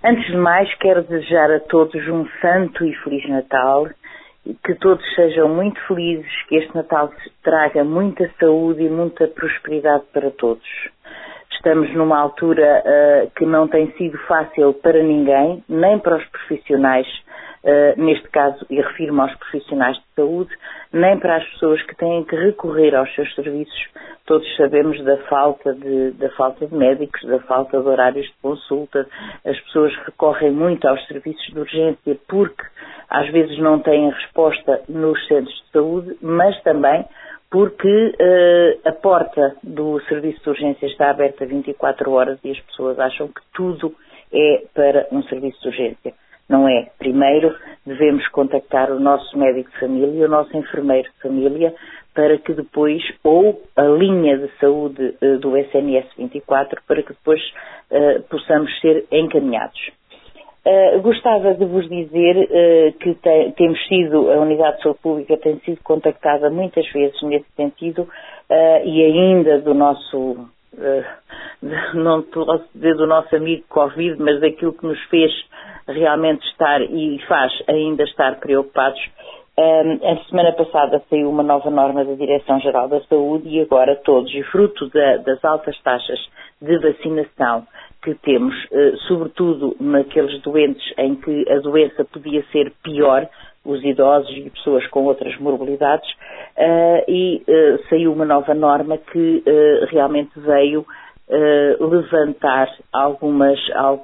Antes de mais, quero desejar a todos um santo e feliz Natal, que todos sejam muito felizes, que este Natal traga muita saúde e muita prosperidade para todos. Estamos numa altura que não tem sido fácil para ninguém, nem para os profissionais, neste caso, e refiro-me aos profissionais de saúde, nem para as pessoas que têm que recorrer aos seus serviços. Todos sabemos da falta de médicos, da falta de horários de consulta. As pessoas recorrem muito aos serviços de urgência porque às vezes não têm resposta nos centros de saúde, mas também porque a porta do serviço de urgência está aberta 24 horas e as pessoas acham que tudo é para um serviço de urgência. Não é. Primeiro devemos contactar o nosso médico de família, o nosso enfermeiro de família, para que depois, ou a linha de saúde do SNS 24, para que depois possamos ser encaminhados. Gostava de vos dizer que a Unidade de Saúde Pública tem sido contactada muitas vezes nesse sentido e ainda do nosso, não posso dizer do nosso amigo Covid, mas daquilo que nos fez realmente estar e faz ainda estar preocupados. A semana passada saiu uma nova norma da Direção-Geral da Saúde e agora todos, e fruto das altas taxas de vacinação que temos, sobretudo naqueles doentes em que a doença podia ser pior, os idosos e pessoas com outras morbilidades, saiu uma nova norma que realmente veio levantar algumas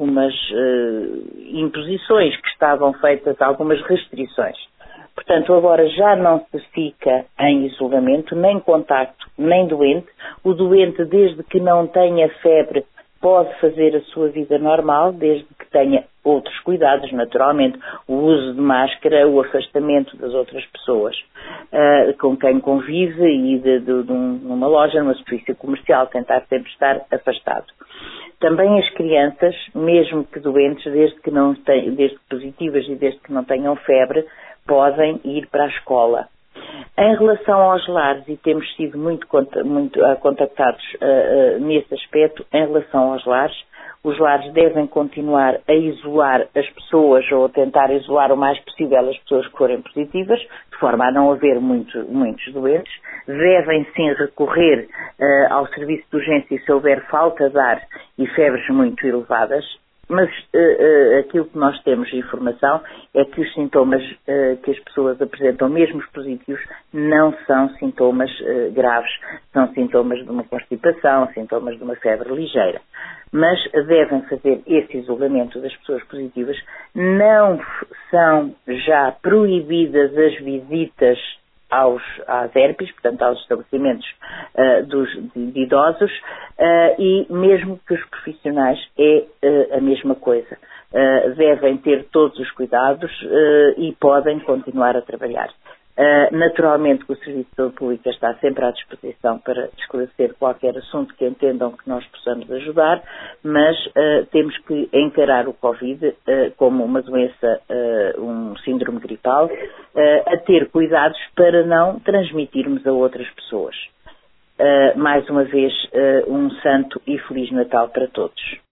imposições que estavam feitas, algumas restrições. Portanto, agora já não se fica em isolamento, nem contacto, nem doente. O doente, desde que não tenha febre, pode fazer a sua vida normal, desde que tenha outros cuidados, naturalmente, o uso de máscara, o afastamento das outras pessoas com quem convive e numa loja, numa superfície comercial, tentar sempre estar afastado. Também as crianças, mesmo que doentes, desde que positivas e desde que não tenham febre, podem ir para a escola. Em relação aos lares, e temos sido muito contactados nesse aspecto, em relação aos lares, os lares devem continuar a isolar as pessoas ou a tentar isolar o mais possível as pessoas que forem positivas, de forma a não haver muitos doentes. Devem sim recorrer ao serviço de urgência se houver falta de ar e febres muito elevadas. Mas aquilo que nós temos de informação é que os sintomas que as pessoas apresentam, mesmo os positivos, não são sintomas graves, são sintomas de uma constipação, sintomas de uma febre ligeira. Mas devem fazer esse isolamento das pessoas positivas. Não são já proibidas as visitas às ERPs, portanto aos estabelecimentos de idosos, e mesmo que os profissionais é a mesma coisa. Devem ter todos os cuidados e podem continuar a trabalhar. Naturalmente que o Serviço de Saúde Pública está sempre à disposição para esclarecer qualquer assunto que entendam que nós possamos ajudar, mas temos que encarar o Covid como uma doença, um síndrome gripal, a ter cuidados para não transmitirmos a outras pessoas. Mais uma vez, um santo e feliz Natal para todos.